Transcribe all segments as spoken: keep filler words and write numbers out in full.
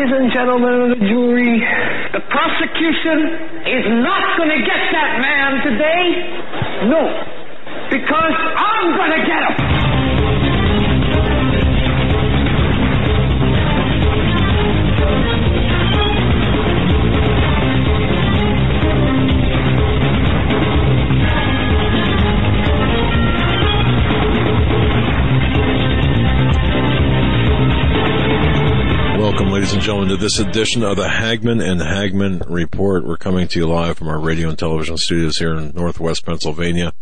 Ladies and gentlemen of the jury, the prosecution is not going to get that man today. No, because I'm going to get him. Welcome, ladies and gentlemen, to this edition of the Hagmann and Hagmann Report. We're coming to you live from our radio and television studios here in Northwest Pennsylvania.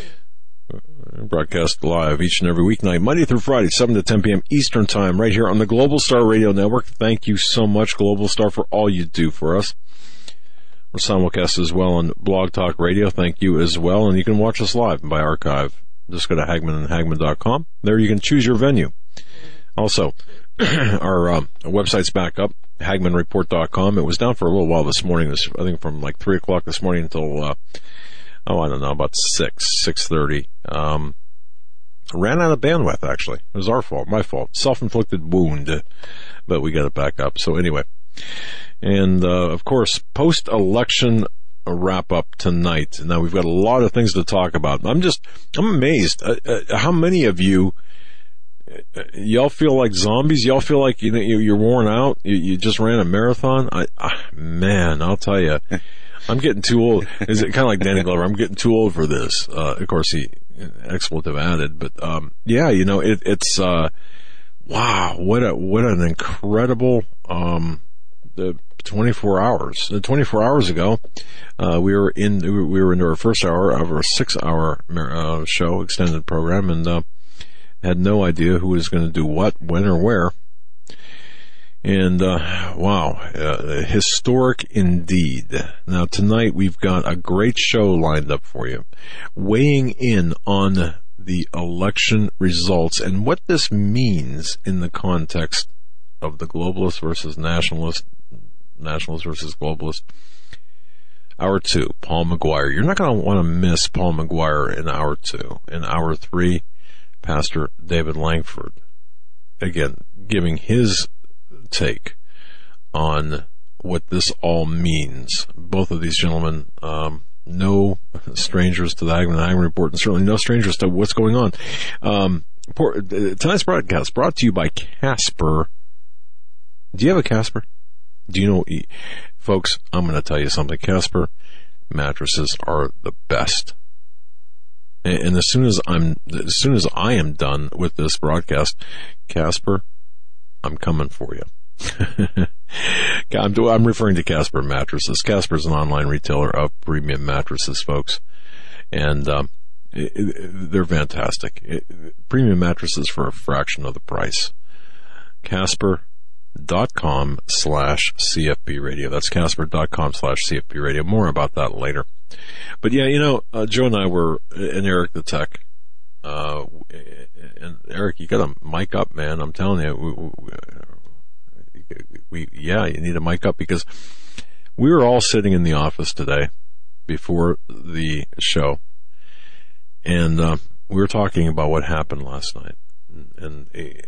Broadcast live each and every weeknight, Monday through Friday, seven to ten p.m. Eastern Time, right here on the Global Star Radio Network. Thank you so much, Global Star, for all you do for us. We're simulcast as well on Blog Talk Radio. Thank you as well. And you can watch us live by archive. Just go to Hagmann and Hagmann dot com. There you can choose your venue. Also, our uh, website's back up, Hagmann Report dot com. It was down for a little while this morning, this, I think from like three o'clock this morning until, uh, oh, I don't know, about six, six thirty. Um, ran out of bandwidth, actually. It was our fault, my fault. Self-inflicted wound, but we got it back up. So anyway, and uh, of course, post-election wrap-up tonight. Now, we've got a lot of things to talk about. I'm just, I'm amazed. Uh, uh, how many of you Y'all feel like zombies? Y'all feel like you know, you're worn out? You, you just ran a marathon? I, I, man, I'll tell you, I'm getting too old. Is it kind of like Danny Glover? I'm getting too old for this. Uh, of course, he expletive added, but um, yeah, you know, it, it's uh, wow, what a what an incredible um, the twenty-four hours. Uh, twenty-four hours ago, uh, we were in we were into our first hour of our six-hour uh, show extended program, and. Uh, Had no idea who was going to do what, when, or where. And, uh, wow, uh, historic indeed. Now, tonight we've got a great show lined up for you, weighing in on the election results and what this means in the context of the globalist versus nationalist, nationalist versus globalist. Hour two, Paul McGuire. You're not going to want to miss Paul McGuire in hour two. In hour three, Pastor David Langford, again, giving his take on what this all means. Both of these gentlemen, um, no strangers to the Hagmann and Hagmann Report, and certainly no strangers to what's going on. Um, tonight's broadcast brought to you by Casper. Do you have a Casper? Do you know, folks, I'm going to tell you something. Casper mattresses are the best. And as soon as I'm, as soon as I am done with this broadcast, Casper, I'm coming for you. I'm, I'm referring to Casper mattresses. Casper is an online retailer of premium mattresses, folks, and um, it, it, they're fantastic. It, premium mattresses for a fraction of the price. Casper dot com slash C F P radio. That's Casper dot com slash C F P radio. More about that later. But yeah, you know, uh, Joe and I were, and Eric the tech, uh, and Eric, you got a mic up, man. I'm telling you, we, we, we, yeah, you need a mic up because we were all sitting in the office today before the show, and uh, we were talking about what happened last night, and. and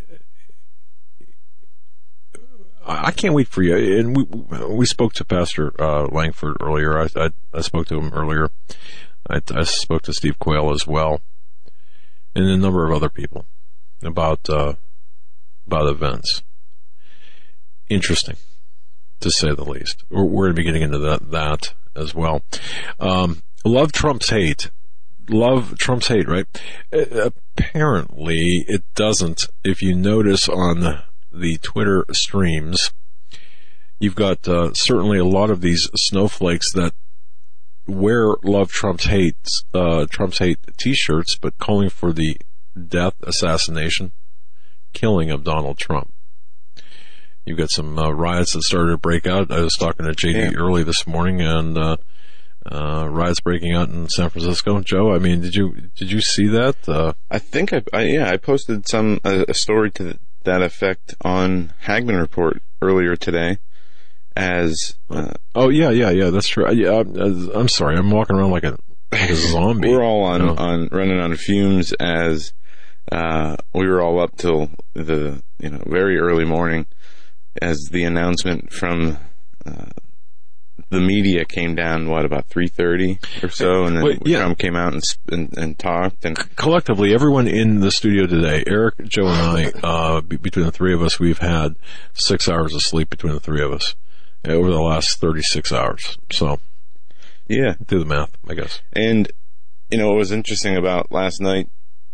I can't wait for you. And we we spoke to Pastor uh, Langford earlier. I, I I spoke to him earlier. I, I spoke to Steve Quayle as well, and a number of other people about uh, about events. Interesting, to say the least. We're, we're going to be getting into that that as well. Um, love Trump's hate. Love Trump's hate, right? Uh, apparently, it doesn't. If you notice on the the Twitter streams, you've got uh, certainly a lot of these snowflakes that wear Love Trump's hate, uh, Trump's hate t-shirts, but calling for the death, assassination, killing of Donald Trump. You've got some uh, riots that started to break out. I was talking to J D yeah. early this morning, and uh, uh, riots breaking out in San Francisco. Joe, I mean, did you did you see that? Uh, I think I, I yeah I posted some uh, a story to the, that effect on Hagmann Report earlier today. As uh, oh yeah yeah yeah that's true. Yeah, I'm, I'm sorry, I'm walking around like a, like a zombie. We're all on, you know? on running on fumes as uh, we were all up till the you know very early morning as the announcement from uh, the media came down, what, about three thirty or so, and then well, yeah. Trump came out and, and and talked. And collectively, everyone in the studio today, Eric, Joe, and I, uh, b- between the three of us, we've had six hours of sleep between the three of us over the last thirty-six hours. So, yeah, do the math, I guess. And you know what was interesting about last night,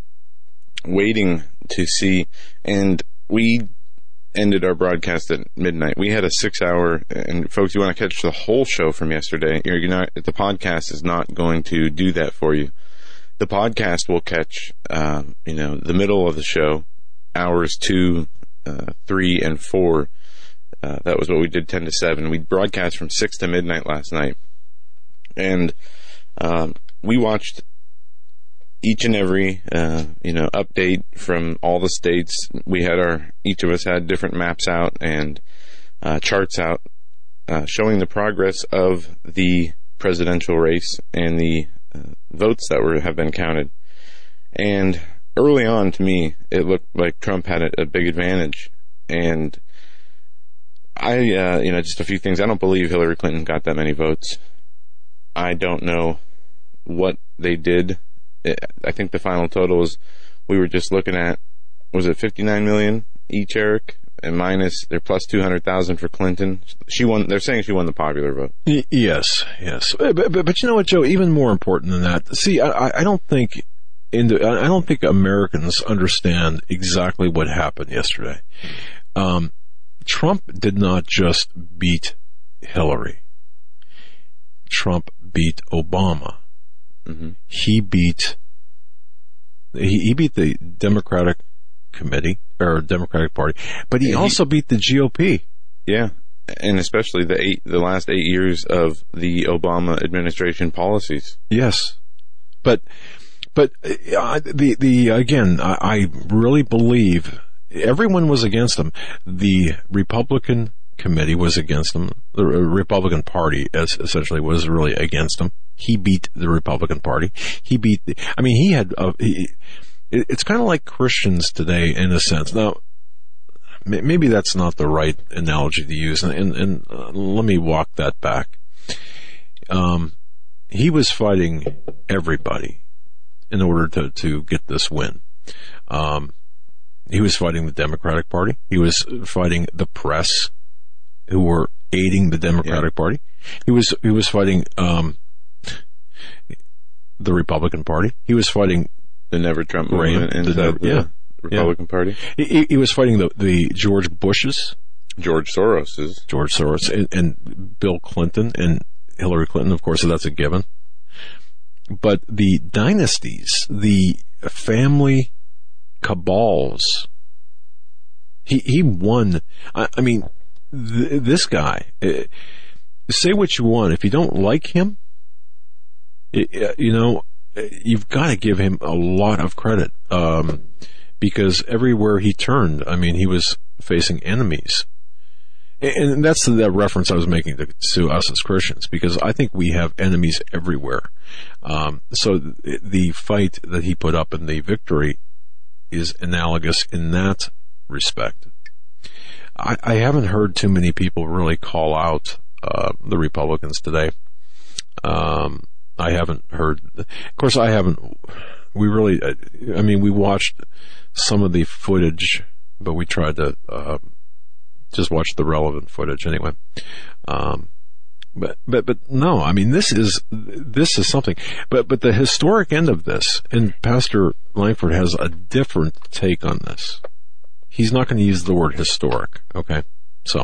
waiting to see, and we ended our broadcast at midnight. We had a six hour, and folks, you want to catch the whole show from yesterday, you're not, the podcast is not going to do that for you. The podcast will catch, um, you know, the middle of the show, hours two, uh, three, and four. Uh, that was what we did, ten to seven. We broadcast from six to midnight last night. And, um, we watched each and every, uh, you know, update from all the states. We had our, each of us had different maps out and, uh, charts out, uh, showing the progress of the presidential race and the uh, votes that were, have been counted. And early on, to me, it looked like Trump had a, a big advantage. And I, uh, you know, just a few things. I don't believe Hillary Clinton got that many votes. I don't know what they did. I think the final total was, we were just looking at, was it fifty-nine million each, Eric? And minus, they're plus two hundred thousand for Clinton. She won, they're saying she won the popular vote. Y- yes, yes. But, but, but you know what, Joe, even more important than that, see, I, I don't think, in the, I don't think Americans understand exactly what happened yesterday. Um, Trump did not just beat Hillary. Trump beat Obama. Mm-hmm. He beat he, he beat the Democratic Committee or Democratic Party, but he, he also beat the G O P. Yeah, and especially the eight the last eight years of the Obama administration policies. Yes, but but uh, the the again, I, I really believe everyone was against him. The Republican Committee was against him. The Republican Party, as essentially, was really against him. He beat the Republican Party. He beat the, I mean, he had, uh, he, it's kind of like Christians today in a sense. Now, maybe that's not the right analogy to use, and, and, and uh, let me walk that back. Um, he was fighting everybody in order to, to get this win. Um, he was fighting the Democratic Party. He was fighting the press, who were aiding the Democratic yeah. Party. He was, he was fighting, um, the Republican Party. He was fighting the Never Trump movement in the, the, the yeah, Republican yeah. Party. He, he was fighting the, the George Bushes, George Soros's, George Soros, and, and Bill Clinton and Hillary Clinton, of course, so that's a given. But the dynasties, the family cabals, he he won. I, I mean, th- this guy. Uh, say what you want, if you don't like him, it, you know, you've got to give him a lot of credit, um, because everywhere he turned, I mean, he was facing enemies. And that's the reference I was making to, to us as Christians, because I think we have enemies everywhere. Um, so the fight that he put up and the victory is analogous in that respect. I, I haven't heard too many people really call out uh, the Republicans today. Um, I haven't heard. Of course, I haven't. We really. I mean, we watched some of the footage, but we tried to. Uh, Just watch the relevant footage anyway. Um, but, but, but no, I mean, this is, this is something, but, but the historic end of this, and Pastor Langford has a different take on this. He's not going to use the word historic. Okay. So,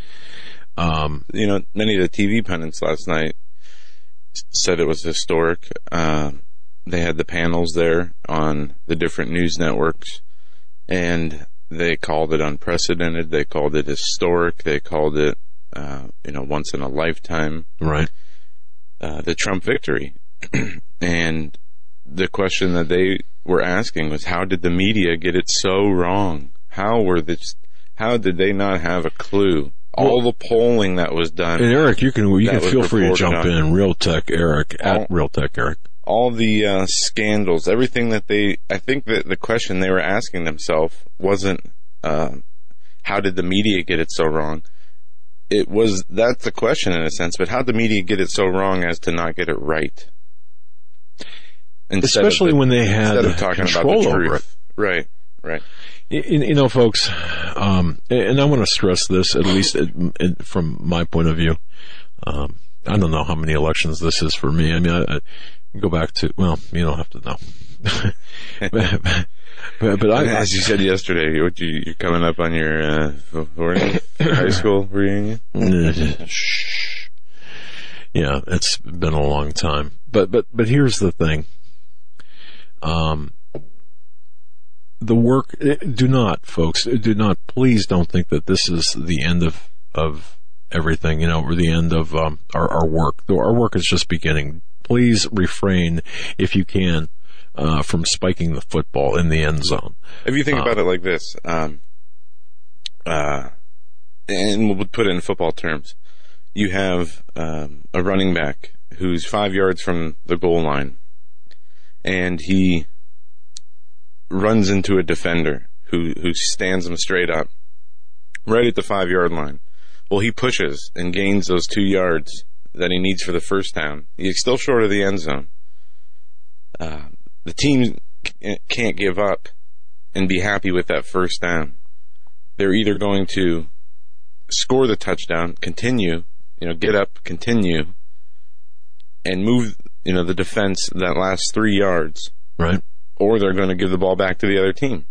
um, you know, many of the T V pundits last night said it was historic. Uh, they had the panels there on the different news networks, and they called it unprecedented. They called it historic. They called it, uh, you know, once in a lifetime. Right. Uh, the Trump victory. And the question that they were asking was, how did the media get it so wrong? How were this, how did they not have a clue? All well, the polling that was done. And Eric, you can, you can feel free to jump on. in. Real Tech Eric, at all, Real Tech Eric. All the uh, scandals, everything that they, I think that the question they were asking themselves wasn't, uh, how did the media get it so wrong? It was, that's the question in a sense, but how did the media get it so wrong as to not get it right? Instead Especially the, when they had instead of talking control about the over truth. it. Right, right. You, you know, folks, um, and I want to stress this, at least from my point of view. Um, I don't know how many elections this is for me. I mean, I, I go back to, well, you don't have to know. but, but, but I, as you said yesterday, what you, you're coming up on your uh, high school reunion. Shh. Yeah, it's been a long time. But but but here's the thing. Um, the work. Do not, folks. Do not. Please don't think that this is the end of of everything. You know, or the end of um, our our work. Our work is just beginning. Please refrain, if you can, uh, from spiking the football in the end zone. If you think uh, about it like this, um, uh, and we'll put it in football terms, you have um, a running back who's five yards from the goal line, and he runs into a defender who who stands him straight up, right at the five yard line. Well, he pushes and gains those two yards that he needs for the first down. He's still short of the end zone. Uh, the team can't give up and be happy with that first down. They're either going to score the touchdown, continue, you know, get up, continue, and move, you know, the defense that last three yards. Right. Or they're going to give the ball back to the other team.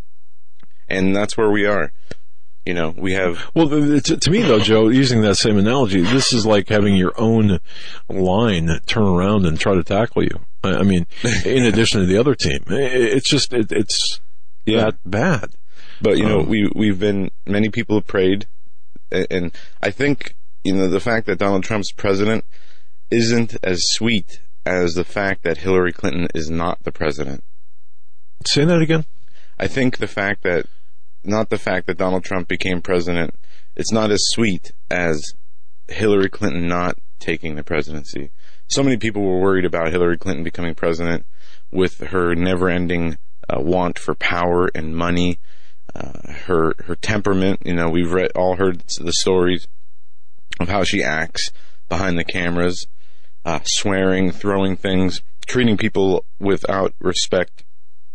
And that's where we are. You know, we have... Well, to, to me, though, Joe, using that same analogy, this is like having your own line turn around and try to tackle you. I, I mean, in addition to the other team. It's just, it, it's yeah. that bad. But, you know, um, we, we've been... Many people have prayed. And I think, you know, the fact that Donald Trump's president isn't as sweet as the fact that Hillary Clinton is not the president. Say that again? I think the fact that... Not the fact that Donald Trump became president. It's not as sweet as Hillary Clinton not taking the presidency. So many people were worried about Hillary Clinton becoming president with her never-ending uh, want for power and money, uh, her her temperament. You know, we've read all heard the stories of how she acts behind the cameras, uh, swearing, throwing things, treating people without respect.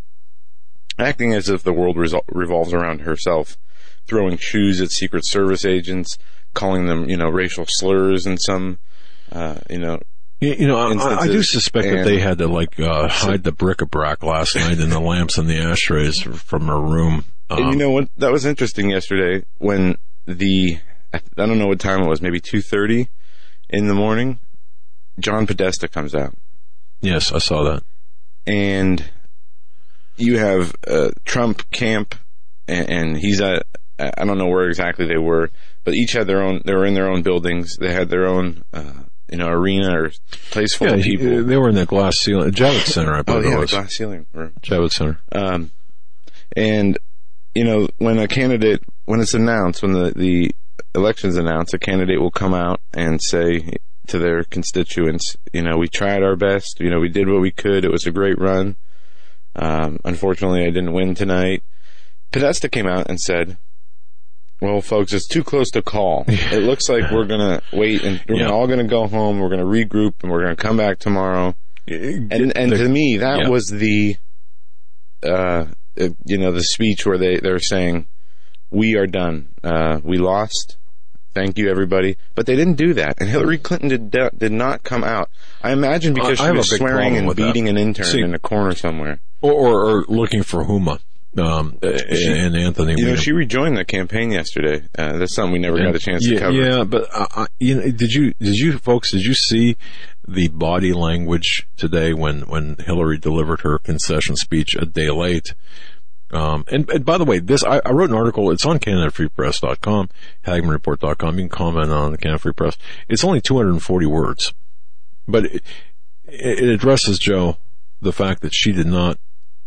Acting as if the world resol- revolves around herself, throwing shoes at Secret Service agents, calling them, you know, racial slurs in some, uh, you know, You, you know, I, I do suspect that they had to, like, uh, hide the bric-a-brac last night and the lamps and the ashtrays from her room. Um, and you know what? That was interesting yesterday when the, I don't know what time it was, maybe two thirty in the morning, John Podesta comes out. Yes, I saw that. And you have uh, Trump camp, and, and he's at, I don't know where exactly they were, but each had their own, they were in their own buildings. They had their own, uh, you know, arena or place full yeah, of people. He, they were in the glass ceiling, Javits Center, I believe oh, yeah, it was. the glass ceiling room. Javits Center. Um, and, you know, when a candidate, when it's announced, when the, the election's announced, a candidate will come out and say to their constituents, you know, we tried our best, you know, we did what we could, it was a great run. Um, unfortunately, I didn't win tonight. Podesta came out and said, well, folks, it's too close to call. It looks like we're going to wait and we're yeah. all going to go home. We're going to regroup and we're going to come back tomorrow. And, and to me, that yeah. was the, uh, you know, the speech where they, they're saying, we are done. Uh, we lost. Thank you, everybody. But they didn't do that. And Hillary Clinton did did not come out. I imagine because I she was swearing and beating that. an intern See, in a corner somewhere. Or, or, or looking for Huma. Um, she, and Anthony, you know, she rejoined the campaign yesterday. Uh, that's something we never yeah, got a chance yeah, to cover. Yeah, but uh, you know, did you, did you folks, did you see the body language today when when Hillary delivered her concession speech a day late? Um, and, and by the way, this I, I wrote an article. It's on Canada Free Press dot com, Hagman Report dot com. You can comment on the Canada Free Press. It's only two hundred forty words, but it, it addresses, Joe, the fact that she did not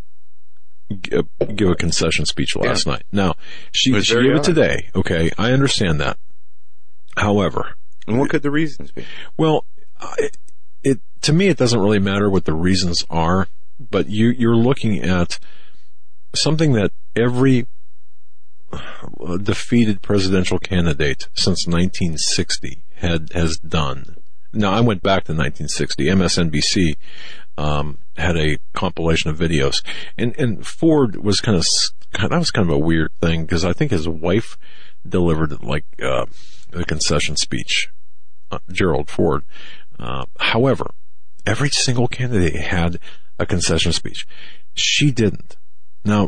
give a concession speech last yeah. night. Now, she, she gave it today. Okay, I understand that. However, and what could the reasons be? Well, it, it to me it doesn't really matter what the reasons are, but you you're looking at something that every defeated presidential candidate since nineteen sixty had has done. Now, I went back to nineteen sixty. M S N B C um, had a compilation of videos, and and Ford was kind of that was kind of a weird thing because I think his wife delivered like uh, a concession speech, uh, Gerald Ford. Uh, however, every single candidate had a concession speech. She didn't. Now,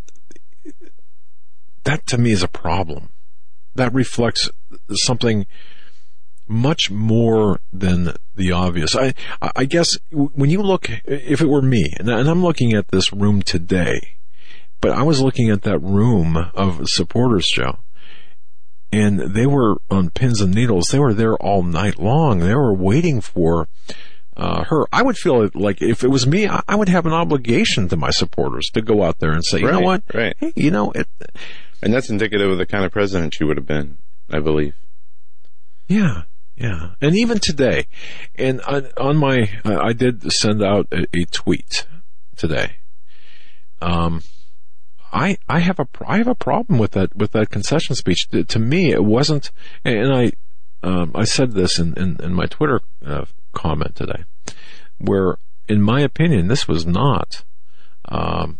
that to me is a problem. That reflects something much more than the obvious. I, I guess when you look, if it were me, and I'm looking at this room today, but I was looking at that room of supporters, Joe, and they were on pins and needles. They were there all night long. They were waiting for uh, her. I would feel like if it was me, I would have an obligation to my supporters to go out there and say, you right, know what? Right. Hey, you know, it. And that's indicative of the kind of president she would have been, I believe. Yeah. Yeah, and even today, and on, on my, I did send out a, a tweet today. Um, I I have a I have a problem with that with that concession speech. To, to me, it wasn't, and I um, I said this in in, in my Twitter uh, comment today, where in my opinion, this was not. Um,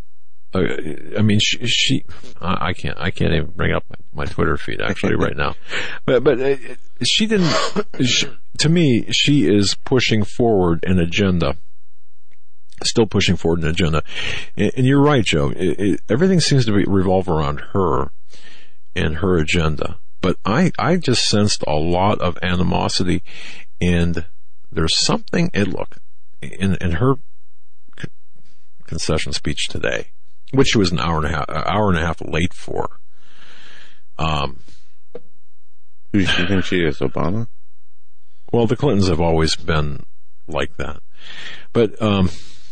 I mean, she, she I can't, I can't even bring up my, my Twitter feed actually right now, but, but she didn't, she, to me, she is pushing forward an agenda, still pushing forward an agenda. And, and you're right, Joe, it, it, everything seems to be, revolve around her and her agenda. But I, I just sensed a lot of animosity, and there's something, and look, in, in her concession speech today, which she was an hour and a half, an hour and a half late for. Um, who do you think she is, Obama? Well, the Clintons have always been like that, but um,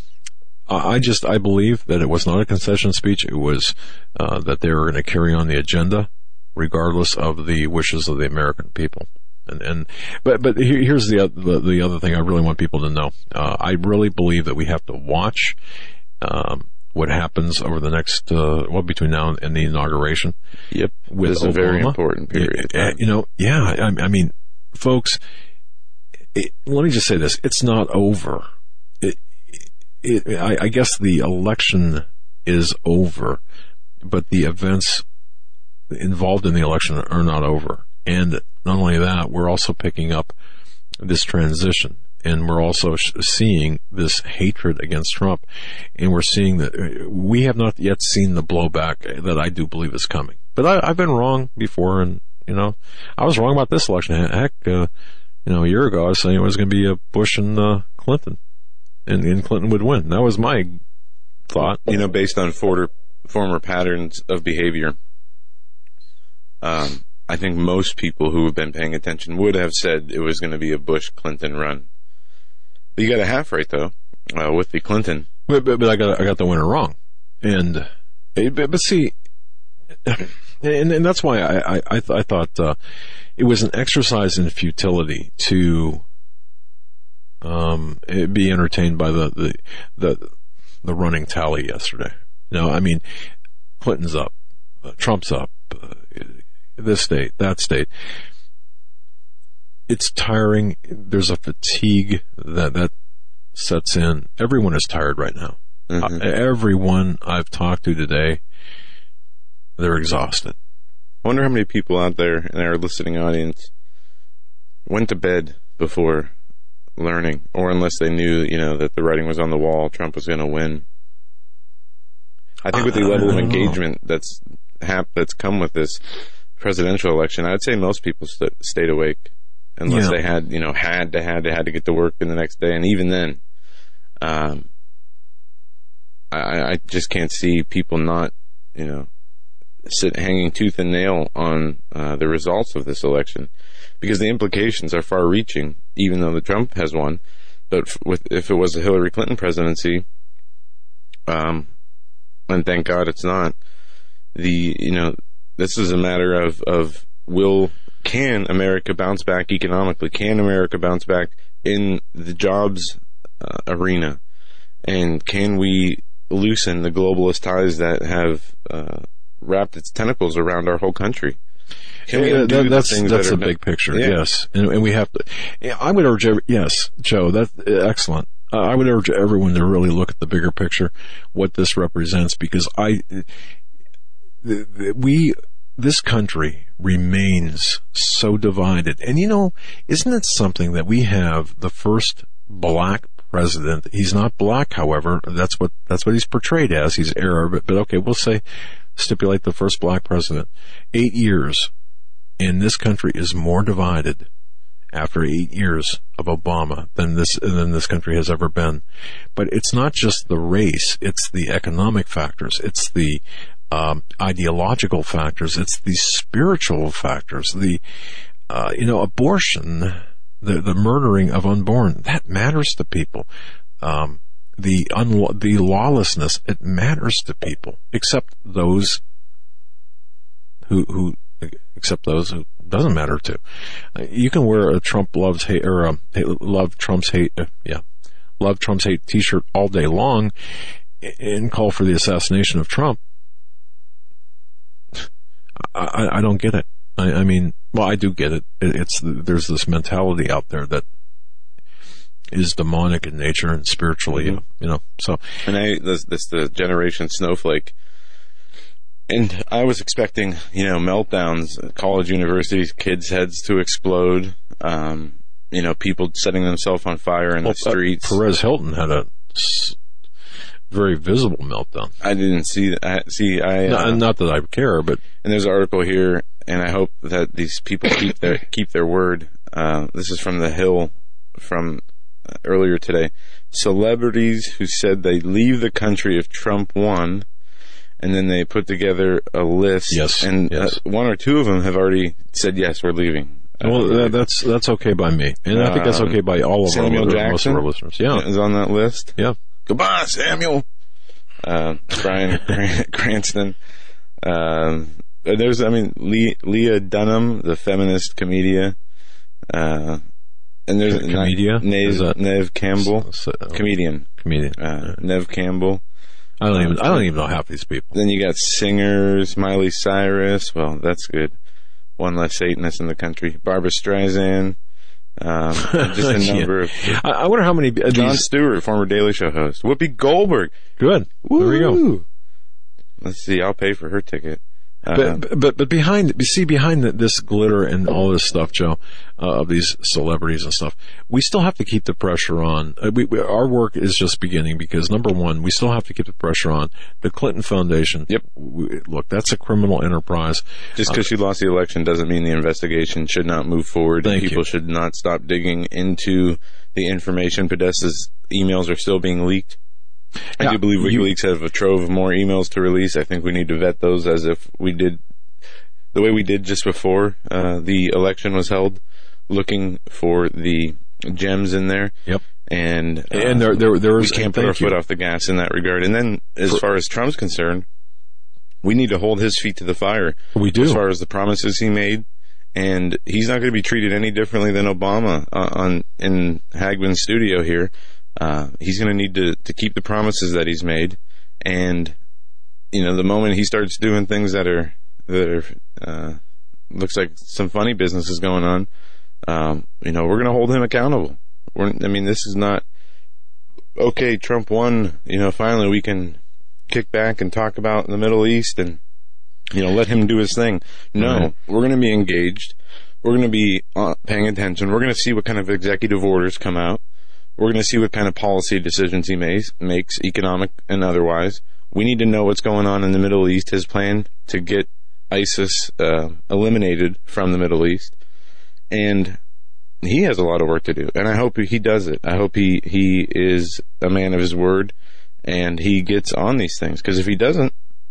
I just I believe that it was not a concession speech. It was uh, that they were going to carry on the agenda, regardless of the wishes of the American people. And, and but but here, here's the, the the other thing I really want people to know. Uh, I really believe that we have to watch. Um, what happens over the next, uh, well, between now and the inauguration. Yep. With this is Obama. A very important period. Uh, you know, yeah, I, I mean, folks, it, let me just say this. It's not over. It, it, I, I guess the election is over, but the events involved in the election are not over. And not only that, we're also picking up this transition. And we're also seeing this hatred against Trump, and we're seeing that we have not yet seen the blowback that I do believe is coming. But I, I've been wrong before, and you know, I was wrong about this election. Heck, uh, you know, a year ago I was saying it was going to be a Bush and uh, Clinton, and, and Clinton would win. That was my thought. You know, based on former former patterns of behavior, um, I think most people who have been paying attention would have said it was going to be a Bush-Clinton run. You got a half right though, uh, with the Clinton. But, but, but I got I got the winner wrong, and but, but see, and, and that's why I I, I, th- I thought uh, it was an exercise in futility to um be entertained by the the the, the running tally yesterday. You know, I mean, Clinton's up, uh, Trump's up, uh, this state, that state. It's tiring. There's a fatigue that, that sets in. Everyone is tired right now. Mm-hmm. Uh, everyone I've talked to today, they're exhausted. I wonder how many people out there in our listening audience went to bed before learning, or unless they knew, you know, that the writing was on the wall, Trump was going to win. I think with the uh, level of engagement know. that's hap- that's come with this presidential election, I'd say most people st- stayed awake. Unless yeah. they had, you know, had to, had to, had to get to work in the next day. And even then, um, I, I just can't see people not, you know, sit hanging tooth and nail on uh, the results of this election, because the implications are far reaching, even though the Trump has won. But with, if it was a Hillary Clinton presidency, um, and thank God it's not, the, you know, this is a matter of, of will, Can America bounce back economically? Can America bounce back in the jobs uh, arena? And can we loosen the globalist ties that have uh, wrapped its tentacles around our whole country. Can we yeah, undo that, that's the things that's that are the big picture, yeah. yes. And, and we have to, yeah, I would urge, every, yes, Joe, that's excellent. Uh, I would urge everyone to really look at the bigger picture, what this represents, because I, the, the, we, this country remains so divided. And you know, isn't it something that we have the first black president? He's not black, however, that's what, that's what he's portrayed as. He's Arab, but, but okay, we'll say, stipulate the first black president. Eight years. And this country is more divided after eight years of Obama than this than this country has ever been. But it's not just the race; it's the economic factors, it's the um, ideological factors, it's the spiritual factors. The uh, you know, abortion, the the murdering of unborn, that matters to people. Um, the unlaw- the lawlessness, it matters to people, except those who who. except those who doesn't matter to. You can wear a Trump loves hate or a love Trump's hate, uh, yeah, love Trump's hate T-shirt all day long, and call for the assassination of Trump. I, I don't get it. I, I mean, well, I do get it. It's there's this mentality out there that is demonic in nature and spiritually, mm-hmm. you know. So, and I this this the generation snowflake. And I was expecting, you know, meltdowns, college, universities, kids' heads to explode, um, you know, people setting themselves on fire in well, the streets. Uh, Perez Hilton had a very visible meltdown. I didn't see that. See, I no, uh, not that I care, but and there's an article here, and I hope that these people keep their keep their word. Uh, this is from The Hill from uh, earlier today. Celebrities who said they'd leave the country if Trump won. And then they put together a list, yes, and yes. Uh, one or two of them have already said, yes, we're leaving. Well, uh, that's that's okay by me. And I think that's okay by all of Samuel our, Jackson most of our listeners. Yeah. Is on that list. Yeah. Goodbye, Samuel. Uh, Brian Cranston. Um, there's, I mean, Le- Leah Dunham, the feminist comedian. Uh, and there's Comedia? Neve, Neve Campbell. So, so, comedian. Comedian. Uh, yeah. Neve Campbell. I don't even I don't even know half these people. Then you got singers, Miley Cyrus. Well, that's good. One less Satanist in the country. Barbara Streisand. Um, just a number yeah. of. I, I wonder how many. Uh, Jon these... Stewart, former Daily Show host. Whoopi Goldberg. Good. Woo! There we go. Let's see. I'll pay for her ticket. Uh, but, but but behind you see behind this glitter and all this stuff, Joe, uh, of these celebrities and stuff, we still have to keep the pressure on. Uh, we, we, our work is just beginning because number one, we still have to keep the pressure on the Clinton Foundation. Yep. We, look, that's a criminal enterprise. Just because uh, she lost the election doesn't mean the investigation should not move forward. Thank People you. should not stop digging into the information. Podesta's emails are still being leaked. I yeah, do believe you, WikiLeaks have a trove of more emails to release. I think we need to vet those as if we did the way we did just before uh, the election was held, looking for the gems in there. Yep. And uh, and there there there is we can't put our foot off the gas in that regard. And then, as for, far as Trump's concerned, we need to hold his feet to the fire. We do. As far as the promises he made, and he's not going to be treated any differently than Obama uh, on in Hagman's studio here. Uh, he's going to need to, to keep the promises that he's made, and you know, the moment he starts doing things that are that are uh, looks like some funny business is going on, um, you know, we're going to hold him accountable. We're, I mean, this is not okay. Trump won. You know, finally we can kick back and talk about the Middle East and you know let him do his thing. No, mm-hmm. We're going to be engaged. We're going to be uh, paying attention. We're going to see what kind of executive orders come out. We're going to see what kind of policy decisions he makes, makes, economic and otherwise. We need to know what's going on in the Middle East, his plan to get ISIS uh, eliminated from the Middle East. And he has a lot of work to do, and I hope he does it. I hope he, he is a man of his word, and he gets on these things. Because if he doesn't,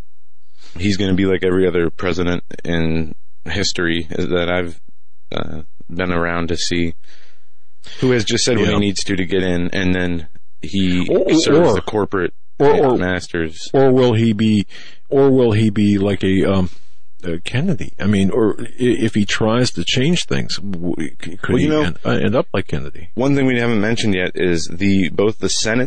he's going to be like every other president in history that I've uh, been around to see, who has just said yeah. what he needs to to get in, and then he or, serves or, the corporate or, or, masters. Or will he be, or will he be like a, um, a Kennedy? I mean, or if he tries to change things, could well, he know, end, end up like Kennedy? One thing we haven't mentioned yet is the both the Senate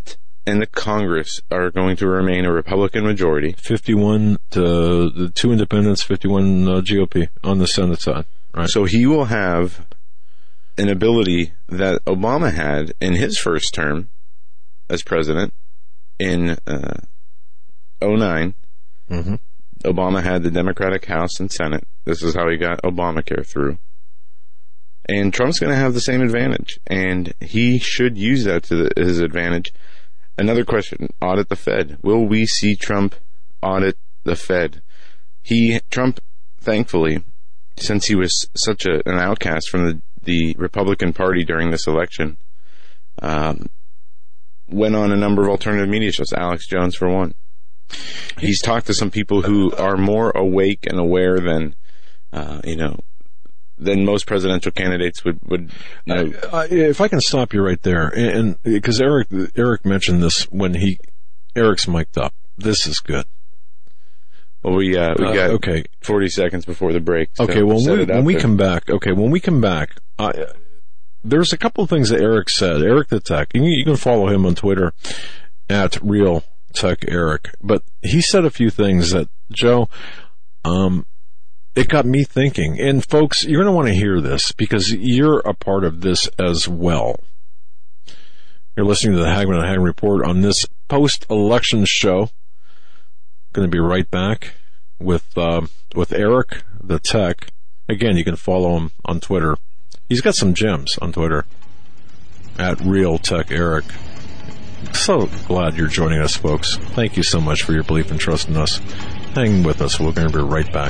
and the Congress are going to remain a Republican majority. fifty-one to the two independents, fifty-one uh, G O P on the Senate side. Right. So he will have an ability that Obama had in his first term as president in uh, oh nine. Mm-hmm. Obama had the Democratic House and Senate. This is how he got Obamacare through. And Trump's going to have the same advantage, and he should use that to the, his advantage. Another question, audit the Fed. Will we see Trump audit the Fed? He, Trump, thankfully, since he was such a, an outcast from the, the Republican Party during this election, um, went on a number of alternative media shows, Alex Jones for one. He's talked to some people who are more awake and aware than, uh, you know, than most presidential candidates would, would know. I, I, if I can stop you right there, and because Eric, Eric mentioned this when he, Eric's mic'd up. This is good. Well, we, uh, we got uh, okay. forty seconds before the break. So okay, well, we, when we there. come back, okay, when we come back, I, there's a couple of things that Eric said. Eric the Tech, you, you can follow him on Twitter at Real Tech Eric, but he said a few things that, Joe, um, it got me thinking. And folks, you're going to want to hear this because you're a part of this as well. You're listening to the Hagman and Hagman Report on this post-election show. Going to be right back with um, with Eric the Tech. Again, you can follow him on Twitter. He's got some gems on Twitter at Real Tech Eric. So glad you're joining us, folks. Thank you so much for your belief and trust in us. Hang with us. We're going to be right back.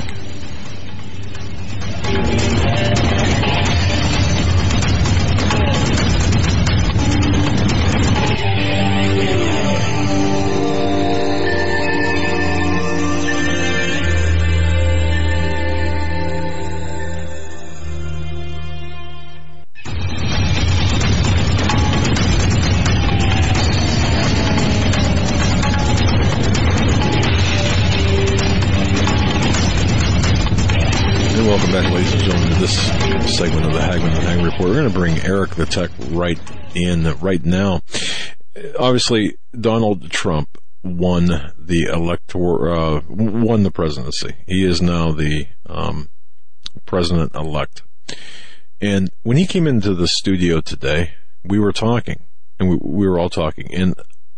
Welcome back, ladies and gentlemen, to this segment of the Hagman and Hagman Report. We're going to bring Eric the Tech right in right now. Obviously, Donald Trump won the elector, uh, won the presidency. He is now the um, president-elect. And when he came into the studio today, we were talking, and we, we were all talking, and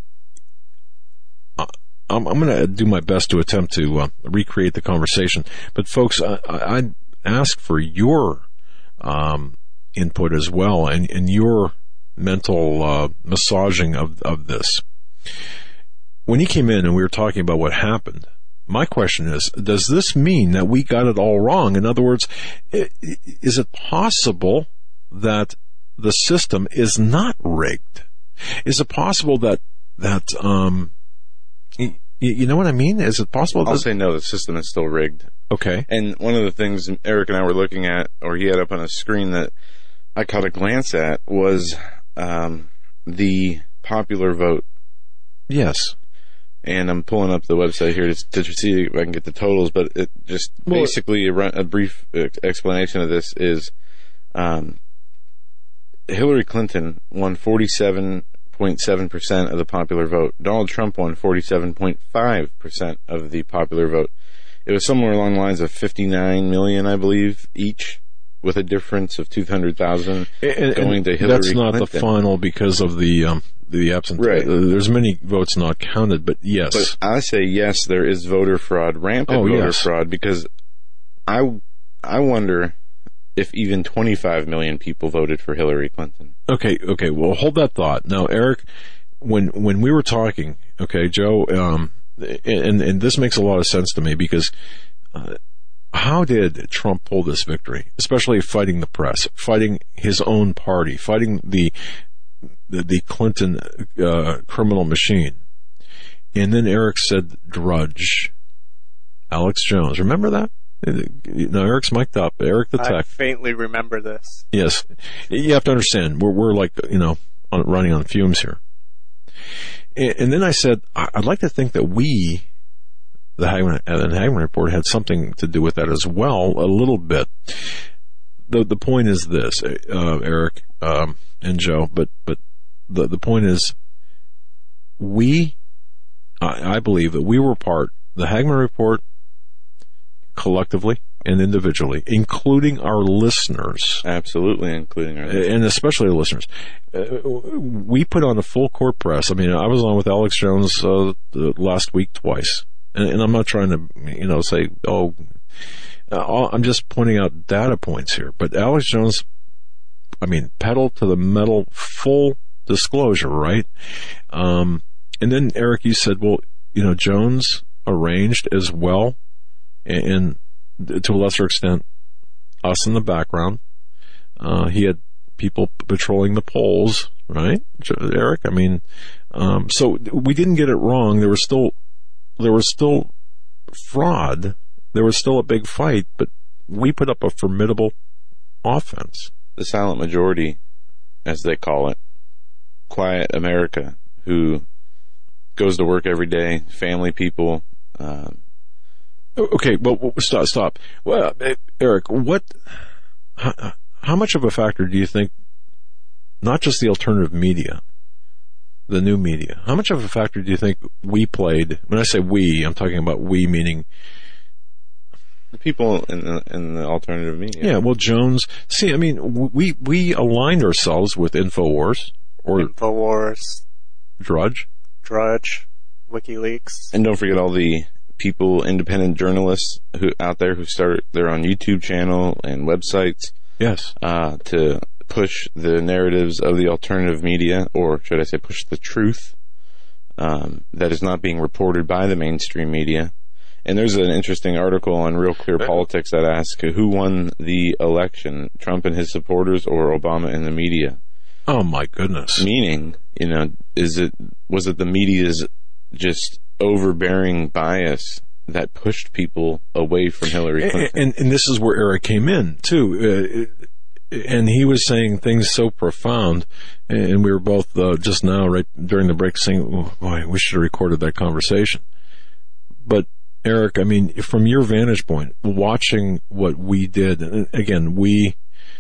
I'm, I'm going to do my best to attempt to uh, recreate the conversation. But folks, I, I ask for your um, input as well, and, and your mental uh, massaging of, of this. When he came in and we were talking about what happened, my question is, does this mean that we got it all wrong? In other words, is it possible that the system is not rigged? Is it possible that, that, um, you know what I mean? Is it possible? I'll that... say no, the system is still rigged. Okay. And one of the things Eric and I were looking at, or he had up on a screen that I caught a glance at, was um, the popular vote. Yes. And I'm pulling up the website here to, to see if I can get the totals, but it just well, basically a, a brief explanation of this is um, Hillary Clinton won forty-seven point seven percent of the popular vote. Donald Trump won forty-seven point five percent of the popular vote. It was somewhere along the lines of fifty-nine million, I believe, each, with a difference of two hundred thousand going and to Hillary that's not Clinton. The final because of the um, the absentee. Right. There's many votes not counted, but yes. But I say yes, there is voter fraud, rampant oh, voter yes. fraud, because I, I wonder if even twenty-five million people voted for Hillary Clinton. Okay, okay, well, hold that thought. Now, Eric, when when we were talking, okay, Joe, um, and, and this makes a lot of sense to me because uh, how did Trump pull this victory, especially fighting the press, fighting his own party, fighting the the, the Clinton uh, criminal machine? And then Eric said, drudge. Alex Jones, remember that? No, Eric's mic'd up. Eric the Tech. I faintly remember this. Yes. You have to understand, we're, we're like, you know, on, running on fumes here. And, and then I said, I'd like to think that we, the Hagman and Hagman Report, had something to do with that as well, a little bit. The the point is this, uh, Eric um, and Joe, but, but the, the point is, we, I, I believe that we were part, the Hagmann Report, collectively and individually, including our listeners. Absolutely, including our listeners. And especially the listeners. Uh, we put on a full court press. I mean, I was on with Alex Jones uh, last week twice. And, and I'm not trying to, you know, say, oh, uh, I'm just pointing out data points here. But Alex Jones, I mean, pedal to the metal, full disclosure, right? Um, and then, Eric, you said, well, you know, Jones arranged as well, and to a lesser extent, us in the background. Uh, he had people patrolling the polls, right, Eric? I mean, um, so we didn't get it wrong. There was still, there was still fraud. There was still a big fight, but we put up a formidable offense. The silent majority, as they call it, quiet America, who goes to work every day, family people. Um, okay, well, stop, stop. Well, Eric, what? How, how much of a factor do you think? Not just the alternative media, the new media. How much of a factor do you think we played? When I say we, I'm talking about we, meaning the people in the in the alternative media. Yeah, well, Jones. See, I mean, we we aligned ourselves with InfoWars or InfoWars, Drudge, Drudge, WikiLeaks, and don't forget all the people, independent journalists who out there who start their own YouTube channel and websites. Yes, uh, to push the narratives of the alternative media, or should I say, push the truth um, that is not being reported by the mainstream media. And there's an interesting article on Real Clear Politics that asks who won the election, Trump and his supporters or Obama and the media? Oh my goodness. Meaning, you know, is it, was it the media's just overbearing bias that pushed people away from Hillary Clinton? And, and, and this is where Eric came in too. Uh, and he was saying things so profound, and we were both uh, just now, right during the break, saying, oh, boy, we should have recorded that conversation. But Eric, I mean, from your vantage point, watching what we did, and again, we,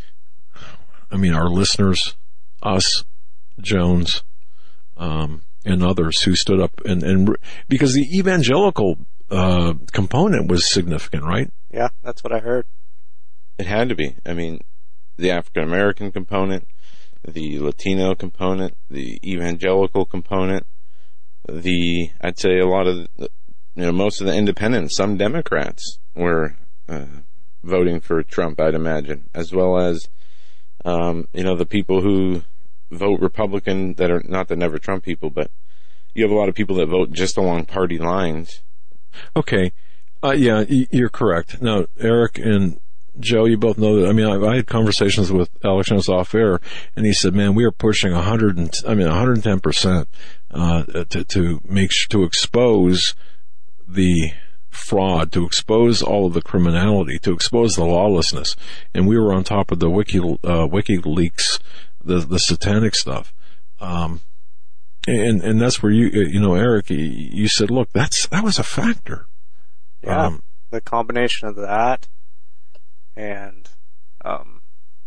I mean, our listeners, us, Jones, um, and others who stood up, and, and because the evangelical uh, component was significant, right? Yeah, that's what I heard. It had to be. I mean, the African American component, the Latino component, the evangelical component, the, I'd say a lot of, the, you know, most of the independents, some Democrats were uh, voting for Trump, I'd imagine, as well as, um, you know, the people who vote Republican that are not the Never Trump people, but you have a lot of people that vote just along party lines. Okay. Uh, yeah, you're correct. Now, Eric and Joe, you both know that. I mean, I, I had conversations with Alex Jones off air, and he said, "Man, we are pushing a hundred and I mean, one hundred ten percent uh, to to make sure to expose the fraud, to expose all of the criminality, to expose the lawlessness." And we were on top of the Wiki uh, WikiLeaks, the the satanic stuff. Um, and and that's where you you know, Eric, you said, "Look, that's that was a factor." Yeah, um, the combination of that. And, um,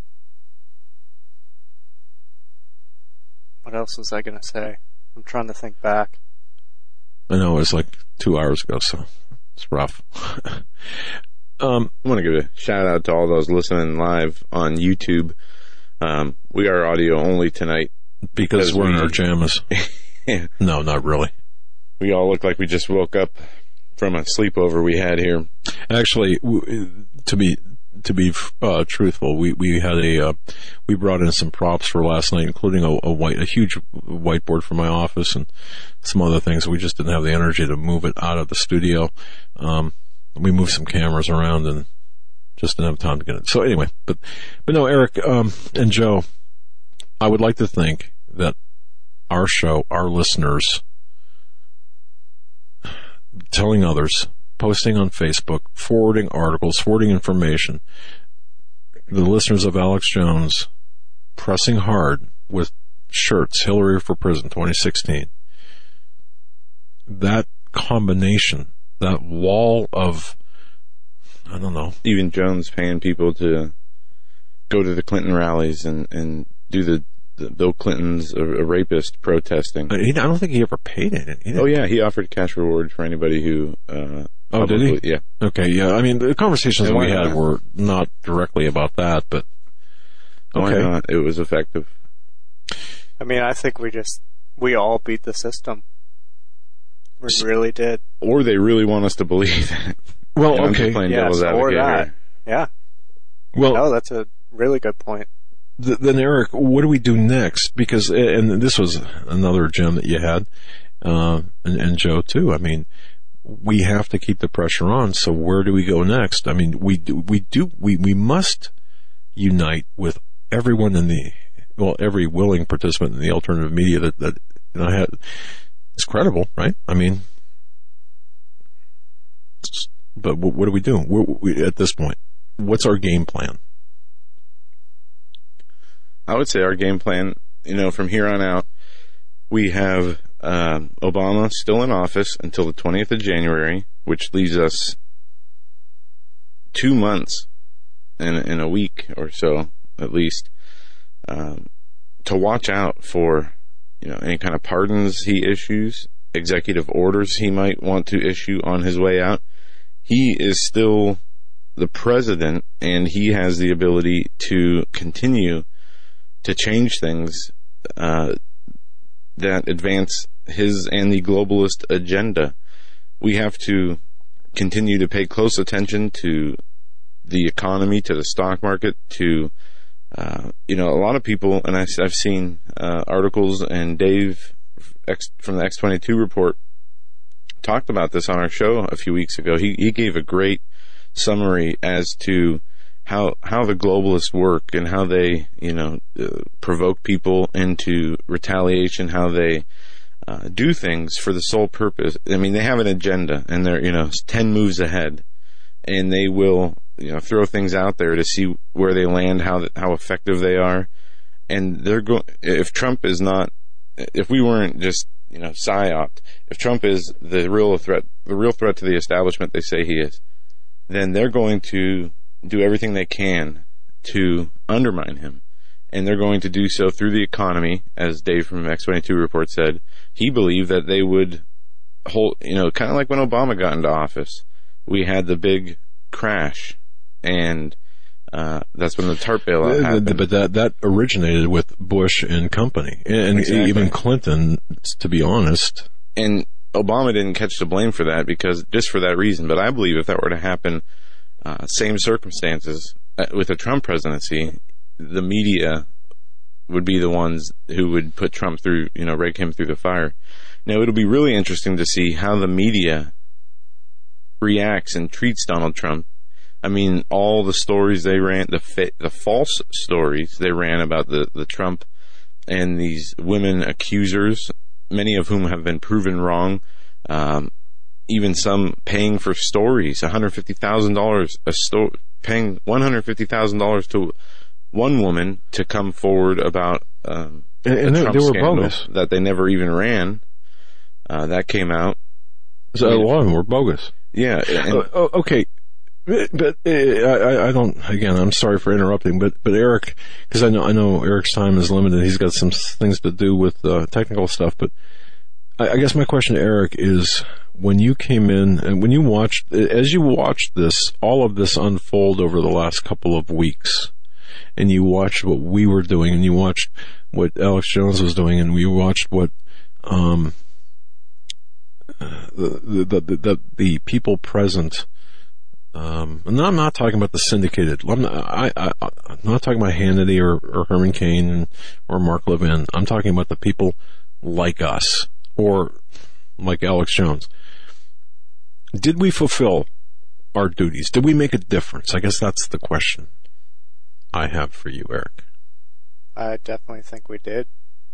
what else was I going to say? I'm trying to think back. I know it was like two hours ago, so it's rough. um, I want to give a shout out to all those listening live on YouTube. Um, we are audio only tonight. Because, because we're we, in our jammas. Yeah. No, not really. We all look like we just woke up from a sleepover we had here. Actually, to be... To be uh, truthful, we we had a uh, we brought in some props for last night, including a, a white a huge whiteboard for my office and some other things. We just didn't have the energy to move it out of the studio. Um, we moved some cameras around and just didn't have time to get it. So anyway, but but no, Eric um, and Joe, I would like to think that our show, our listeners, telling others, posting on Facebook, forwarding articles, forwarding information, the listeners of Alex Jones pressing hard with shirts, Hillary for Prison twenty sixteen. That combination, that wall of, I don't know. Even Jones paying people to go to the Clinton rallies and, and do the the Bill Clinton's a, a rapist protesting. He, I don't think he ever paid it. He Oh yeah, he offered cash reward for anybody who. Uh, oh, did he? Yeah. Okay, yeah. I mean, the conversations And that we why had not? were not directly about that, but Why okay. not? It was effective. I mean, I think we just, we all beat the system. We really did. Or they really want us to believe that. Well, I'm just okay. playing Yes, devil's or advocate that. here. Yeah. Well, No, that's a really good point. th- then Eric, what do we do next? Because, and this was another gem that you had, uh, and, and Joe too. I mean, we have to keep the pressure on. So where do we go next? I mean, we do, we do, we, we must unite with everyone in the, well, every willing participant in the alternative media that, that, you know, had, it's credible, right? I mean, but what, what do we do We're, we, at this point? What's our game plan? I would say our game plan, you know, from here on out, we have um, Obama still in office until the twentieth of January, which leaves us two months in, in a week or so, at least, um, to watch out for, you know, any kind of pardons he issues, executive orders he might want to issue on his way out. He is still the president, and he has the ability to continue to change things uh, that advance his and the globalist agenda. We have to continue to pay close attention to the economy, to the stock market, to, uh, you know, a lot of people, and I, I've seen uh, articles, and Dave X, from the X twenty-two report talked about this on our show a few weeks ago. He, he gave a great summary as to how how the globalists work and how they, you know, uh, provoke people into retaliation, how they uh, do things for the sole purpose. I mean, they have an agenda, and they're, you know, ten moves ahead, and they will, you know, throw things out there to see where they land, how how effective they are, and they're going. If Trump is not, if we weren't just, you know, psyoped, if Trump is the real threat, the real threat to the establishment they say he is, then they're going to do everything they can to undermine him. And they're going to do so through the economy, as Dave from X twenty-two report said. He believed that they would hold, you know, kind of like when Obama got into office. We had the big crash, and uh, that's when the TARP bailout happened. But that, that originated with Bush and company, and Exactly. even Clinton, to be honest. And Obama didn't catch the blame for that, because just for that reason. But I believe if that were to happen, uh, same circumstances uh, with a Trump presidency, the media would be the ones who would put Trump through, you know, rake him through the fire. Now, it'll be really interesting to see how the media reacts and treats Donald Trump. I mean, all the stories they ran, the fa- the false stories they ran about the, the Trump and these women accusers, many of whom have been proven wrong, um, even some paying for stories, one hundred fifty thousand dollars a sto- paying one hundred fifty thousand dollars to one woman to come forward about um, And, and the they, Trump they were scandal bogus. that they never even ran. Uh, that came out. So a lot of them were bogus. Yeah. And, Uh, oh, okay. But uh, I, I don't. Again, I'm sorry for interrupting. But but Eric, because I know I know Eric's time is limited. He's got some things to do with uh, technical stuff. But I, I guess my question to Eric is: when you came in and when you watched, as you watched this, all of this unfold over the last couple of weeks, and you watched what we were doing, and you watched what Alex Jones was doing, and we watched what um, the, the the the the people present. Um, and I'm not talking about the syndicated. I'm not, I, I, I'm not talking about Hannity or, or Herman Cain or Mark Levin. I'm talking about the people like us or like Alex Jones. Did we fulfill our duties? Did we make a difference? I guess that's the question I have for you, Eric. I definitely think we did.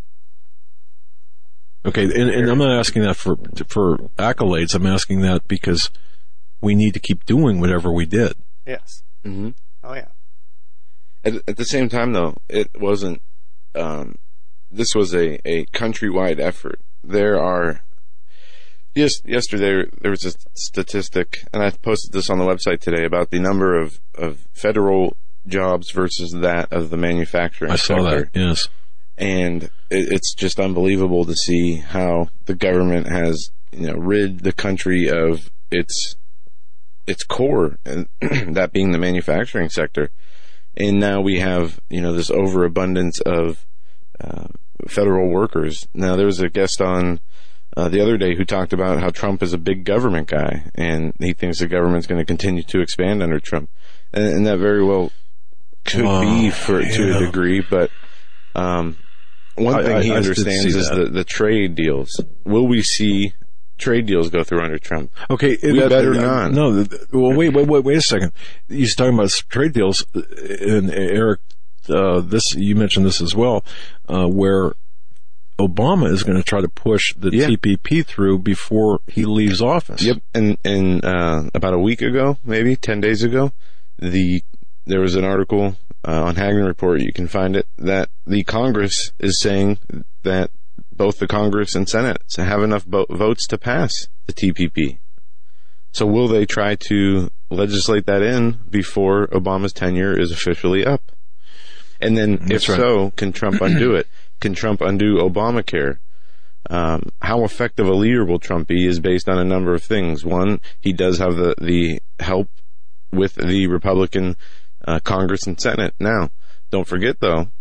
Okay, and, and I'm not asking that for for accolades. I'm asking that because we need to keep doing whatever we did. Yes. mm-hmm. Oh, yeah. At, at the same time, though, it wasn't. Um, this was a, a countrywide effort. There are. Yes, yesterday there was a statistic, and I posted this on the website today about the number of, of federal jobs versus that of the manufacturing I saw sector. that. Yes. And it, it's just unbelievable to see how the government has, you know, rid the country of its its core, and that being the manufacturing sector. And now we have, you know, this overabundance of uh, federal workers. Now, there was a guest on uh, the other day who talked about how Trump is a big government guy, and he thinks the government's going to continue to expand under Trump. And, and that very well could oh, be for yeah. to a degree, but um, one I, thing I, he I understands is the, the trade deals. Will we see trade deals go through under Trump? Okay, we that, better uh, not. No, well, wait, wait, wait, wait a second. You're talking about trade deals, and Eric, uh, this you mentioned this as well, uh, where Obama is going to try to push the yeah. T P P through before he leaves office. Yep, and and uh, about a week ago, maybe ten days ago, the there was an article uh, on Hagman Report. You can find it, that the Congress is saying that both the Congress and Senate have enough bo- votes to pass the T P P. So will they try to legislate that in before Obama's tenure is officially up? And then, That's if right. so, can Trump undo it? Can Trump undo Obamacare? Um, how effective a leader will Trump be is based on a number of things. One, he does have the, the help with the Republican uh, Congress and Senate. Now, don't forget, though,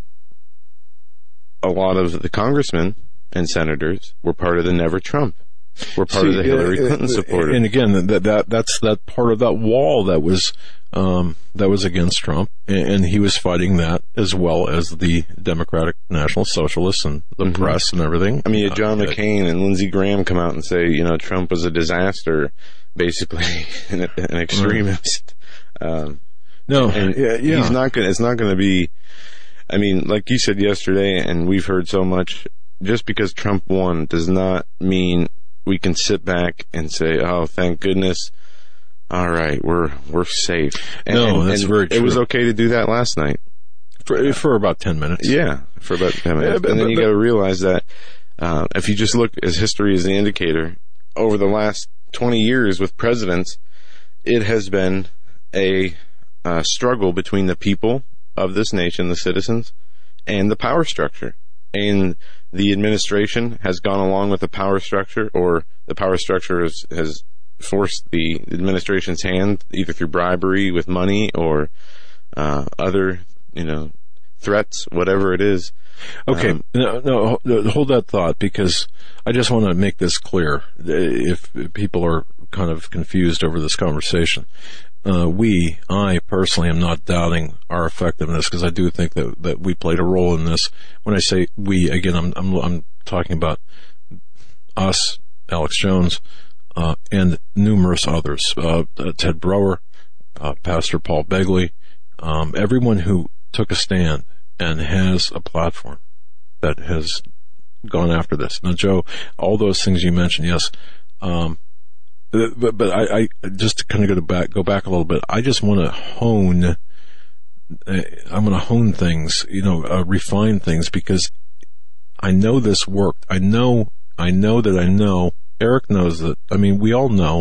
a lot of the congressmen and senators were part of the Never Trump. Were part See, of the Hillary Clinton uh, supporters. And again, that, that that's that part of that wall that was um, that was against Trump, and, and he was fighting that as well as the Democratic National Socialists and the mm-hmm. press and everything. I mean, John uh, McCain and Lindsey Graham come out and say, you know, Trump was a disaster, basically an, an extremist. Right. Um, no, and yeah, yeah. he's not going. It's not going to be. I mean, like you said yesterday, and we've heard so much. Just because Trump won does not mean we can sit back and say, "Oh, thank goodness! All right, we're we're safe." And, no, that's and very true. It was okay to do that last night for for about ten minutes. Yeah, for about ten minutes, yeah, but, and then but, you got to realize that uh, if you just look as history as the indicator, over the last twenty years with presidents, it has been a uh, struggle between the people of this nation, the citizens, and the power structure. And the administration has gone along with the power structure, or the power structure has, has forced the administration's hand either through bribery with money or uh, other, you know, threats, whatever it is. Okay, um, no, no, hold that thought, because I just want to make this clear if people are kind of confused over this conversation. Uh, we, I personally am not doubting our effectiveness, because I do think that, that we played a role in this. When I say we, again, I'm, I'm, I'm talking about us, Alex Jones, uh, and numerous others, uh, Ted Brower, uh, Pastor Paul Begley, um, everyone who took a stand and has a platform that has gone after this. Now, Joe, all those things you mentioned, yes, um, But, but I, I just to kind of go back, go back a little bit. I just want to hone. Uh, I'm going to hone things, you know, uh, refine things, because I know this worked. I know, I know that I know. Eric knows that. I mean, we all know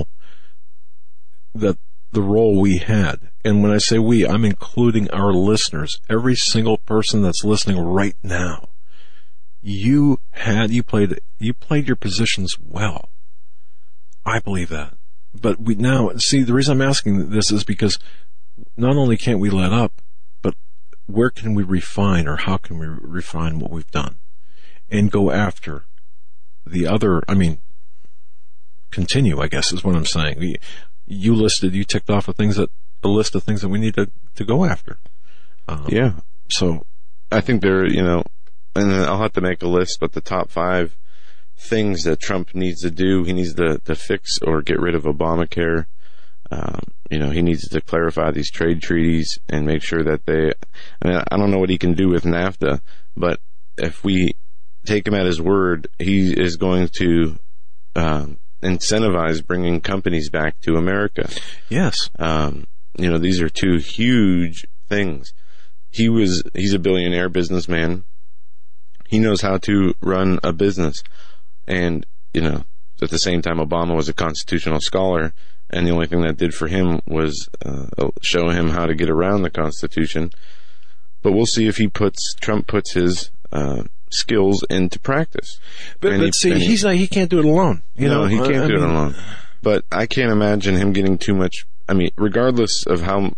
that the role we had. And when I say we, I'm including our listeners. Every single person that's listening right now. You had, you played, you played your positions well. I believe that. But we now, see, the reason I'm asking this is because not only can't we let up, but where can we refine, or how can we refine what we've done and go after the other, I mean, continue, I guess is what I'm saying. We, you listed, you ticked off of things that, the list of things that we need to, to go after. Um, yeah. So I think there, you know, and I'll have to make a list, but the top five things that Trump needs to do. He needs to, to fix or get rid of Obamacare. Um, you know, he needs to clarify these trade treaties and make sure that they, I mean, I don't know what he can do with NAFTA, but if we take him at his word, he is going to um, incentivize bringing companies back to America. Yes. Um, you know, these are two huge things. He was, he's a billionaire businessman. He knows how to run a business. And, you know, at the same time, Obama was a constitutional scholar, and the only thing that did for him was uh, show him how to get around the Constitution. But we'll see if he puts, Trump puts his uh, skills into practice. But, And but he- see, and he- he's not, he can't do it alone. You no, know, he can't I- do I it mean, alone. But I can't imagine him getting too much. I mean, regardless of how,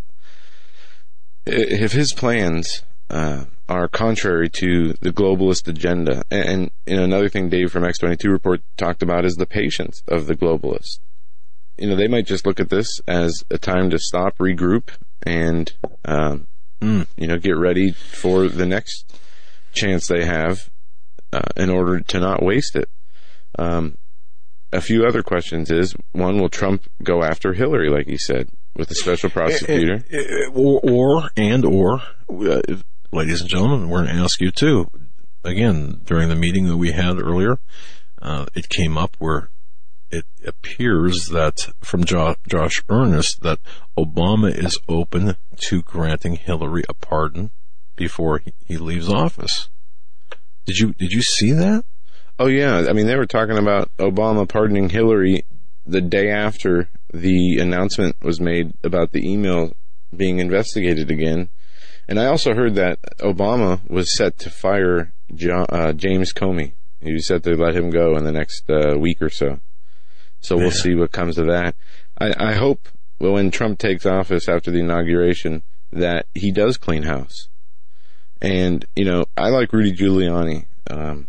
if his plans uh, are contrary to the globalist agenda, and, and you know, another thing Dave from X twenty-two Report talked about is the patience of the globalists. You know, they might just look at this as a time to stop, regroup, and um, Mm. you know, get ready for the next chance they have uh, in order to not waste it. Um, a few other questions is, one, will Trump go after Hillary, like he said, with a special prosecutor? Or, or and or, uh, ladies and gentlemen, we're going to ask you too. Again, during the meeting that we had earlier, uh, it came up where it appears that from jo- Josh Earnest that Obama is open to granting Hillary a pardon before he, he leaves office. Did you did you see that? Oh, yeah. I mean, they were talking about Obama pardoning Hillary the day after the announcement was made about the email being investigated again. And I also heard that Obama was set to fire John, uh, James Comey. He was set to let him go in the next uh, week or so. So we'll Yeah. see what comes of that. I, I hope well, when Trump takes office after the inauguration that he does clean house. And, you know, I like Rudy Giuliani. Um,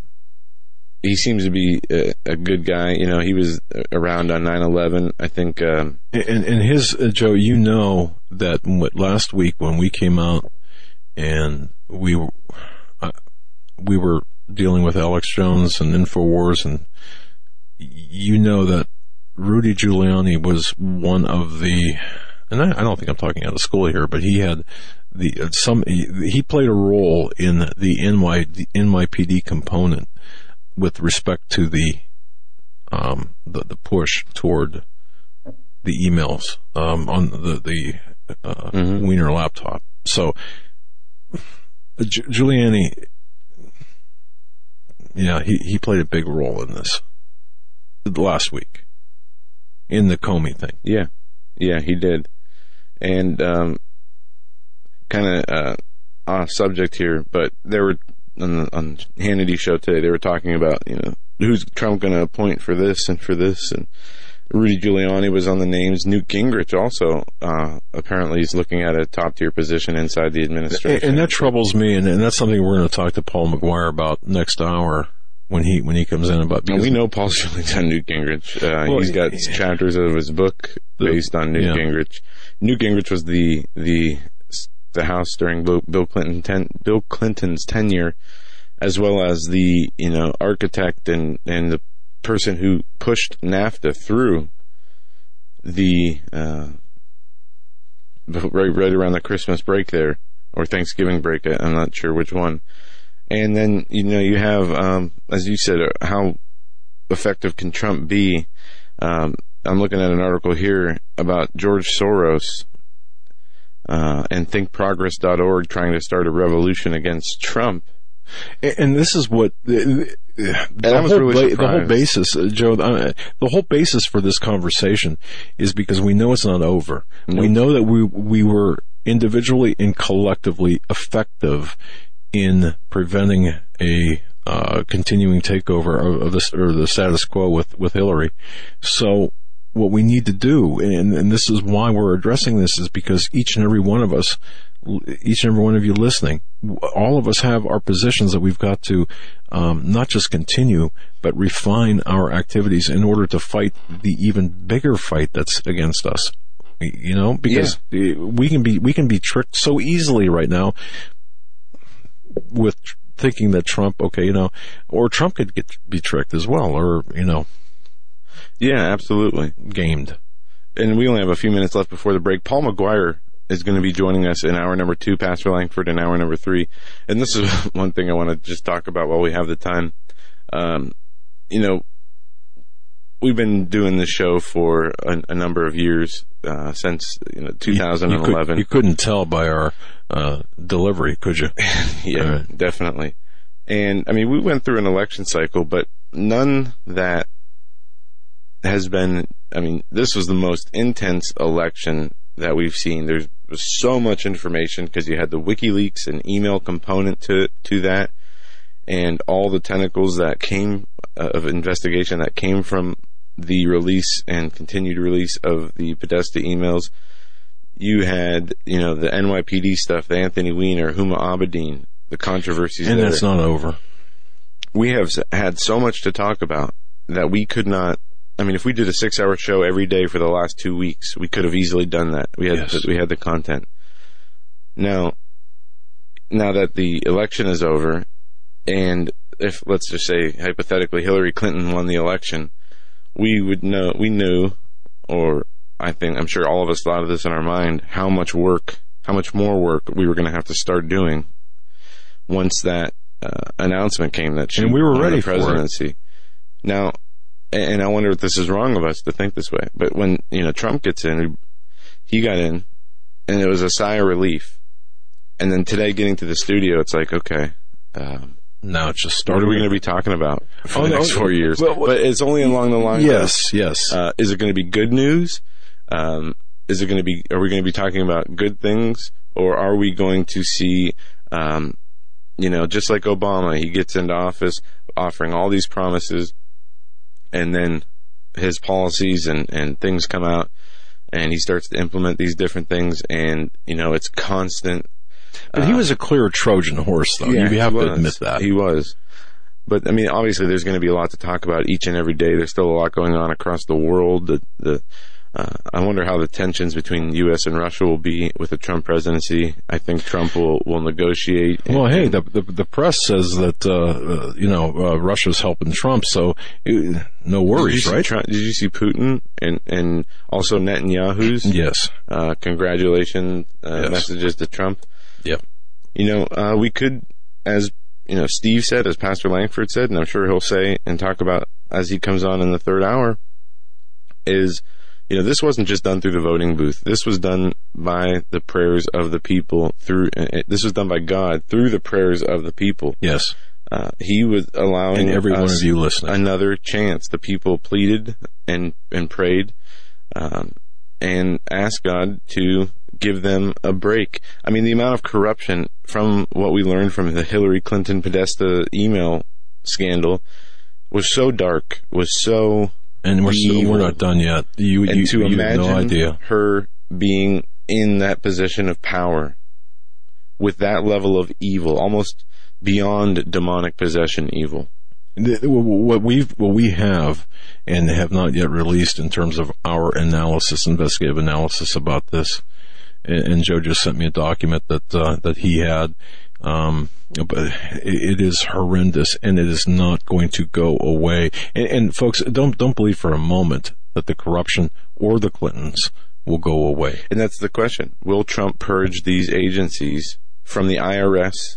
he seems to be a, a good guy. You know, he was around on nine eleven. I think. Um, And, and his, uh, Joe, you know that what, last week when we came out and we were, uh, we were dealing with Alex Jones and InfoWars, and you know that Rudy Giuliani was one of the, and I, I don't think I'm talking out of school here, but he had the uh, some he, he played a role in the N Y the N Y P D component with respect to the um the, the push toward the emails um on the the uh, Mhm. Wiener laptop. So Gi- Giuliani, yeah, he he played a big role in this last week in the Comey thing. yeah, yeah, he did. And um, kind of uh, off subject here, but they were on the on Hannity's show today. They were talking about, you know, who's Trump going to appoint for this and for this, and Rudy Giuliani was on the names. Newt Gingrich also uh, apparently is looking at a top tier position inside the administration. And, and that troubles me, and, and that's something we're going to talk to Paul McGuire about next hour when he when he comes in. About And because we know Paul's really done Newt Gingrich. Uh, Well, he's got yeah. chapters of his book based on Newt yeah. Gingrich. Newt Gingrich was the the the House during Bill, Bill Clinton ten, Bill Clinton's tenure, as well as the you know architect and and the person who pushed NAFTA through the uh, right right around the Christmas break there, or Thanksgiving break. I'm not sure which one. And then, you know, you have, um, as you said, uh, how effective can Trump be? Um, I'm looking at an article here about George Soros uh, and think progress dot org trying to start a revolution against Trump. And, and this is what the, the, I was whole, really ba- the whole surprised. basis, uh, Joe. Uh, the whole basis for this conversation is because we know it's not over. Nope. We know that we we were individually and collectively effective in preventing a uh, continuing takeover of, of this or the status quo with with Hillary. So what we need to do, and, and this is why we're addressing this, is because each and every one of us, each and every one of you listening, all of us have our positions that we've got to um, not just continue, but refine our activities in order to fight the even bigger fight that's against us. You know, because we can be we can be tricked so easily right now with thinking that Trump, okay, you know, or Trump could get be tricked as well, or you know, Yeah, absolutely. gamed. And we only have a few minutes left before the break. Paul McGuire is going to be joining us in hour number two, Pastor Langford in hour number three. And this is one thing I want to just talk about while we have the time. Um, you know, we've been doing this show for a, a number of years, uh, since, you know, two thousand eleven. You, you, could, you couldn't tell by our uh, delivery, could you? Yeah, All right. definitely. And I mean, we went through an election cycle, but none that has been, I mean, this was the most intense election that we've seen. There's so much information because you had the WikiLeaks and email component to to that. and all the tentacles that came uh, of investigation that came from the release and continued release of the Podesta emails. You had, you know, the N Y P D stuff, the Anthony Weiner, Huma Abedin, the controversies. And there. that's not over. We have had so much to talk about that we could not. I mean, if we did a six-hour show every day for the last two weeks, we could have easily done that. We had Yes. the, we had the content. Now, now that the election is over, and if, let's just say, hypothetically, Hillary Clinton won the election, we would know, we knew, or I think, I'm sure all of us thought of this in our mind, how much work, how much more work we were going to have to start doing once that uh, announcement came that she And we were won ready the for it. presidency. Now, and I wonder if this is wrong of us to think this way, but when, you know, Trump gets in, he got in, and it was a sigh of relief. And then today, getting to the studio, it's like, okay, um, Now it's just what started. are we going to be talking about for Oh, the no, next four years? well, well, but it's only along the lines Yes, yes. of, uh, is it going to be good news? Um, is it going to be, are we going to be talking about good things? Or are we going to see, um, you know, just like Obama, he gets into office offering all these promises, and then his policies and, and things come out, and he starts to implement these different things, and, you know, it's constant. But he was a clear Trojan horse, though. Yeah, you have he to was. admit that. He was. But, I mean, obviously there's going to be a lot to talk about each and every day. There's still a lot going on across the world. The, the uh, I wonder how the tensions between U S and Russia will be with the Trump presidency. I think Trump will, will negotiate. Well, hey, the, the the press says that uh, uh, you know uh, Russia's helping Trump, so uh, no worries, did you see right? Trump, did you see Putin and and also Netanyahu's Yes. uh, congratulations uh, Yes. messages to Trump? Yep. You know, uh, we could, as you know, Steve said, as Pastor Langford said, and I'm sure he'll say and talk about as he comes on in the third hour, is, you know, this wasn't just done through the voting booth. This was done by the prayers of the people through, uh, this was done by God through the prayers of the people. Yes. Uh, he was allowing And every one us of you listening. another chance. The people pleaded and, and prayed, um, and asked God to give them a break. I mean, the amount of corruption from what we learned from the Hillary Clinton Podesta email scandal was so dark, was so And we're still, evil. we're not done yet. You And you, to you imagine have no idea. her being in that position of power with that level of evil, almost beyond demonic possession evil. The- What we've what we have and have not yet released in terms of our analysis, investigative analysis about this, and, and Joe just sent me a document that uh, that he had. Um, but it, it is horrendous, and it is not going to go away. And, and folks, don't don't believe for a moment that the corruption or the Clintons will go away. And that's the question. Will Trump purge these agencies from the I R S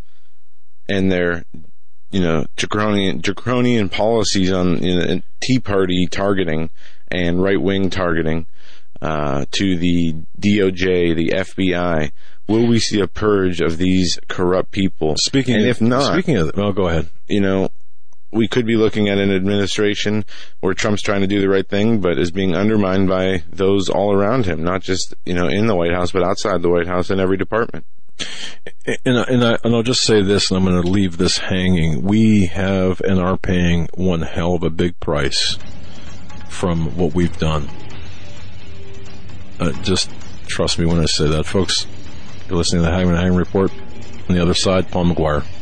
and their, you know, draconian, draconian policies on, you know, Tea Party targeting and right-wing targeting, uh, to the D O J, the F B I? Will we see a purge of these corrupt people? Speaking, and of, if not, speaking of, well, go ahead. you know, we could be looking at an administration where Trump's trying to do the right thing, but is being undermined by those all around him, not just, you know, in the White House, but outside the White House in every department. And, and, I, and I'll just say this, and I'm going to leave this hanging. We have and are paying one hell of a big price from what we've done. Uh, just trust me when I say that, folks. You're listening to the Hagman Hagman Report. On the other side, Paul McGuire.